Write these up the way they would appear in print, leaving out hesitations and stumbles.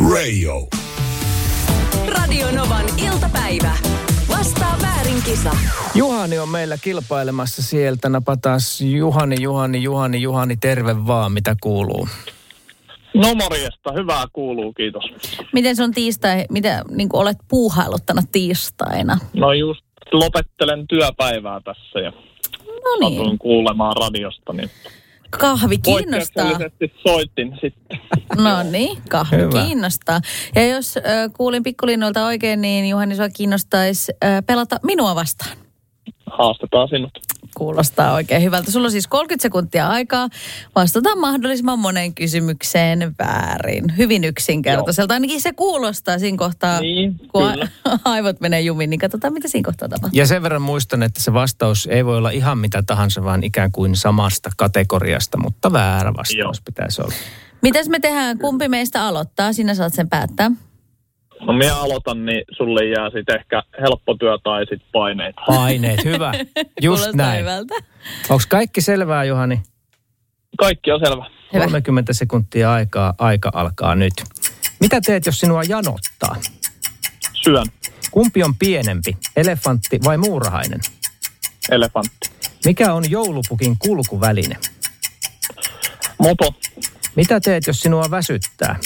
Radio. Radio Novan iltapäivä. Vastaa väärin kisa. Juhani on meillä kilpailemassa sieltä. Napataan Juhani, terve vaan. Mitä kuuluu? No morjesta, hyvää kuuluu, kiitos. Miten se on tiistai, mitä niin kuin olet puuhailuttana tiistaina? No just lopettelen työpäivää tässä ja satuin kuulemaan radiosta, niin kahvi kiinnostaa. Poikkeuksellisesti soitin sitten. No niin, kahvi hyvä. Kiinnostaa. Ja jos kuulin pikkulinnoilta oikein, niin Juhani, sua kiinnostaisi pelata minua vastaan. Haastetaan sinut. Kuulostaa oikein hyvältä. Sulla on siis 30 sekuntia aikaa vastata mahdollisimman moneen kysymykseen väärin. Hyvin yksinkertaiselta. Ainakin se kuulostaa siinä kohtaa, niin, kun aivot menee jumiin, niin katsotaan, mitä siinä kohtaa tapahtuu. Ja sen verran muistan, että se vastaus ei voi olla ihan mitä tahansa, vaan ikään kuin samasta kategoriasta, mutta väärä vastaus pitäisi olla. Mitäs me tehdään? Kumpi meistä aloittaa? Sinä saat sen päättää. No minä aloitan, niin sulle jää sitten ehkä helppo työ tai sitten paineita. Paineet, hyvä. Just näin. Onko kaikki selvää, Juhani? Kaikki on selvä. 30 sekuntia aikaa. Aika alkaa nyt. Mitä teet, jos sinua janottaa? Syön. Kumpi on pienempi, elefantti vai muurahainen? Elefantti. Mikä on joulupukin kulkuväline? Mopo. Mitä teet, jos sinua väsyttää?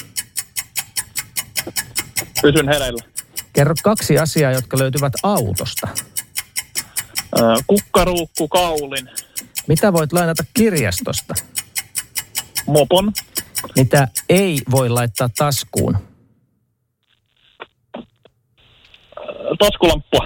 Pysyn hereillä. Kerro 2 asiaa, jotka löytyvät autosta. Kukkaruukku, kaulin. Mitä voit lainata kirjastosta? Mopon. Mitä ei voi laittaa taskuun? Taskulamppua.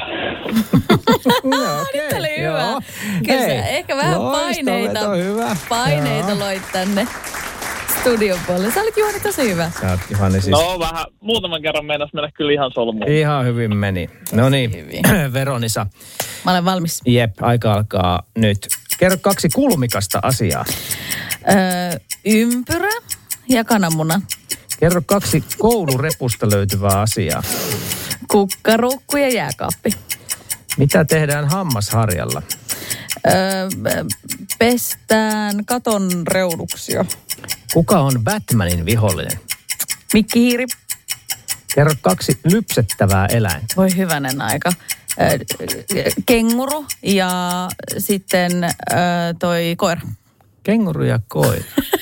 No, okay. Nyt oli hyvä. Kyllä ehkä vähän paineita loit tänne studion puolelle. Sä olit, Juhani, tosi hyvä. Sä oot, Juhani, siis... No vähän, muutaman kerran meinas mennä kyllä ihan solmuun. Ihan hyvin meni. No niin, Veronisa. Mä olen valmis. Jep, aika alkaa nyt. Kerro 2 kulmikasta asiaa. Ympyrä ja kananmuna. Kerro 2 koulurepusta löytyvää asiaa. Kukkaruukku ja jääkaappi. Mitä tehdään hammasharjalla? Pestään katon reunuksia. Kuka on Batmanin vihollinen? Mikkihiiri. Kerro 2 lypsettävää eläintä. Voi hyvänen aika. Kenguru ja sitten toi koira. Kenguru ja koira.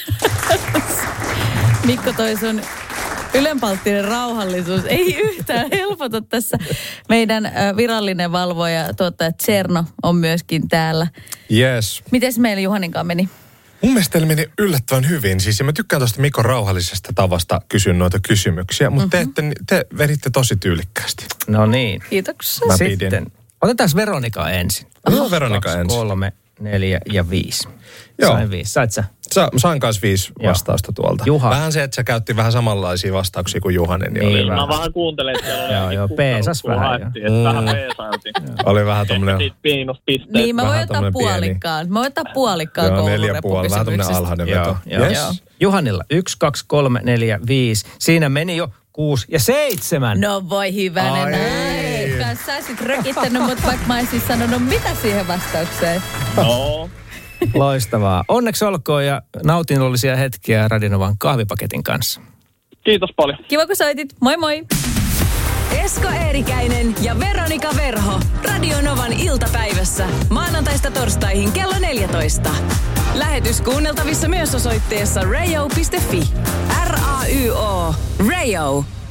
Mikko, toi sun ylenpalttinen rauhallisuus ei yhtään helpota tässä. Meidän virallinen valvoja, tuottaja Tserno, on myöskin täällä. Yes. Mites meillä Juhaninkaan meni? Mun mielestä teillä meni yllättävän hyvin. Siis mä tykkään tuosta Mikon rauhallisesta tavasta kysyä noita kysymyksiä, mutta te veditte tosi tyylikkäästi. No niin. Kiitoksia. Mä Sitten pidin. otetaan Veronika ensin. Joo, Veronika 2, ensin. 3, 4 ja 5. Joo. Sain 5. Sait sä? Sain kanssa 5 vastausta tuolta. Juha. Vähän se, että sä käytti vähän samanlaisia vastauksia kuin Juhani, niin oli Mä vähän. vähän kuuntelin, että Joo, peesas vähän. Vähän peesailtiin. Oli vähän tommonen. Sitten miinuspisteet. Niin, mä voin Vähän ottaa tommonen puolikkaan. Mä voin ottaa puolikkaan Joo, 4,5. koulurepukysymyksestä. Vähän tommonen alhainen veto. Joo. Yes. Juhanilla 1, 2, 3, 4, 5. Siinä meni jo 6 ja 7. No voi hyvänen aika. Sä olisit rökittänyt mut, vaikka mä olisin sanonut mitä siihen vastaukseen. No. Loistavaa. Onneksi olkoon ja nautinnollisia hetkiä Radio Novan kahvipaketin kanssa. Kiitos paljon. Kiva kun soitit. Moi moi. Esko Eerikäinen ja Veronika Verho. Radio Novan iltapäivässä. Maanantaista torstaihin kello 14. Lähetys kuunneltavissa myös osoitteessa rayo.fi. RAYO. Rayo.